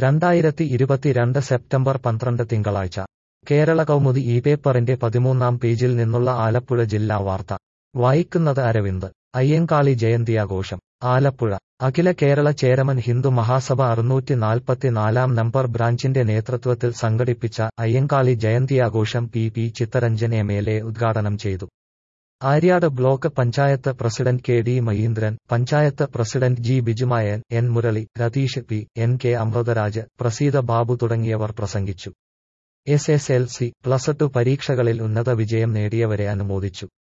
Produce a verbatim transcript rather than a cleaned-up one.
രണ്ടായിരത്തി ഇരുപത്തിരണ്ട് സെപ്റ്റംബർ പന്ത്രണ്ട് തിങ്കളാഴ്ച കേരള കൗമുദി ഈ പേപ്പറിന്റെ പതിമൂന്നാം പേജിൽ നിന്നുള്ള ആലപ്പുഴ ജില്ലാ വാർത്ത വായിക്കുന്നത് അരവിന്ദ്. അയ്യങ്കാളി ജയന്തിയാഘോഷം ആലപ്പുഴ. അഖില കേരള ചേരമൻ ഹിന്ദു മഹാസഭ അറുന്നൂറ്റി നാൽപ്പത്തിനാലാം നമ്പർ ബ്രാഞ്ചിന്റെ നേതൃത്വത്തിൽ സംഘടിപ്പിച്ച അയ്യങ്കാളി ജയന്തിയാഘോഷം P P Chittaranjan M L A ഉദ്ഘാടനം ചെയ്തു. Aryad block panchayat president K D Mahindran, panchayat president G Bijumayan, N Murali, Ratheesh P, N K Amrutharaj, Praseetha Babu തുടങ്ങിയവർ പ്രസംഗിച്ചു. S S L C, plus two പരീക്ഷകളിൽ ഉന്നത വിജയം നേടിയവരെ അനുമോദിച്ചു.